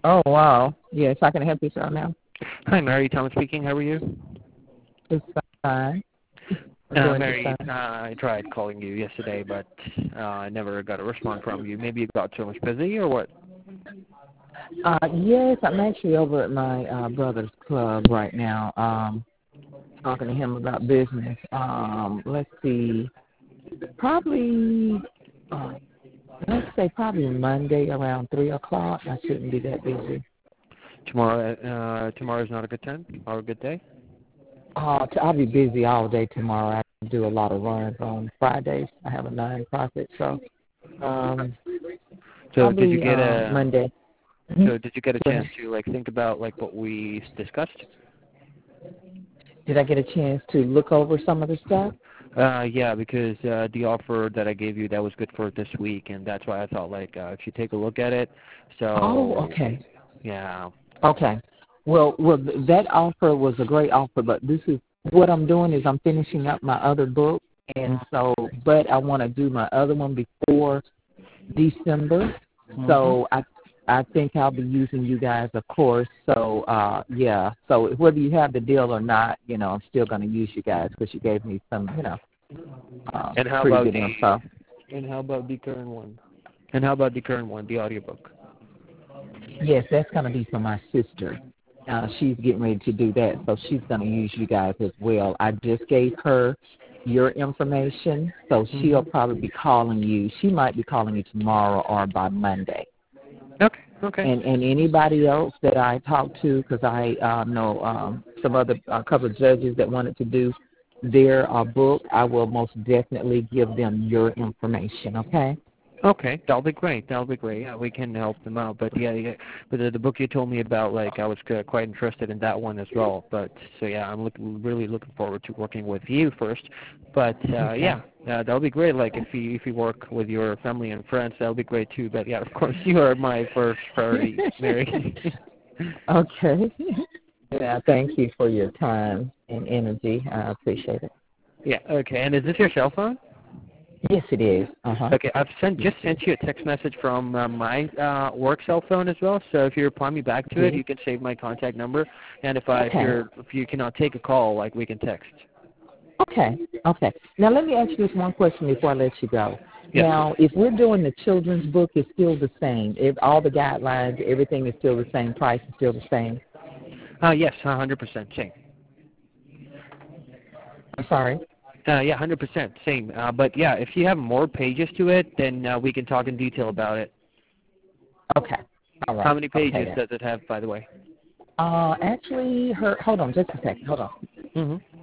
Oh, wow. Yes, I can help you, sir, now. Hi, Mary. Thomas speaking. How are you? It's fine. We're doing just Mary, fine. I tried calling you yesterday, but I never got a response from you. Maybe you got so much busy or what? Yes, I'm actually over at my brother's club right now, talking to him about business. Let's see, probably, uh, let's say probably Monday around 3 o'clock. I shouldn't be that busy. Tomorrow's not a good time or a good day? I'll be busy all day tomorrow. I do a lot of runs on Fridays. I have a nonprofit, so So did you probably get a Monday. so did you get a Go chance ahead. to think about what we discussed? Did I get a chance to look over some of the stuff? Yeah, because the offer that I gave you, that was good for this week, and that's why I thought if you take a look at it. Oh, So okay. yeah. Okay. Well, that offer was a great offer, but this is what I'm doing is I'm finishing up my other book, and so, but I want to do my other one before December. So I think I'll be using you guys, of course. So yeah. So whether you have the deal or not, I'm still going to use you guys because you gave me some, And how pretty about good info. the current one? And how about the current one, the audiobook? Yes, that's going to be for my sister. She's getting ready to do that, so she's going to use you guys as well. I just gave her your information, so she'll probably be calling you. She might be calling you tomorrow or by Monday. Okay. Okay. And anybody else that I talk to, because I know some other a couple of judges that wanted to do their book, I will most definitely give them your information. Okay. Okay, that'll be great. That'll be great. Yeah, we can help them out. But yeah. But the book you told me about, I was quite interested in that one as well. But so yeah, I'm really looking forward to working with you first. But Okay. that'll be great. If you work with your family and friends, that'll be great too. But yeah, of course, you are my first priority, Mary. Okay. Yeah, thank you for your time and energy. I appreciate it. Yeah. Okay. And is this your cell phone? Yes, it is. Uh-huh. Okay, I've just sent you a text message from my work cell phone as well. So if you reply me back to it, Yes. you can save my contact number. And Okay. if you cannot take a call, we can text. Okay. Okay. Now, let me ask you this one question before I let you go. Yes. Now, if we're doing the children's book, it's still the same. If all the guidelines, everything is still the same. Price is still the same. Yes, 100% same. I'm sorry. Yeah, 100% same. But yeah, if you have more pages to it, then we can talk in detail about it. Okay. All How right. many Okay pages then. does it have, by the way? Actually, hold on just a second. Hold on. Mm-hmm.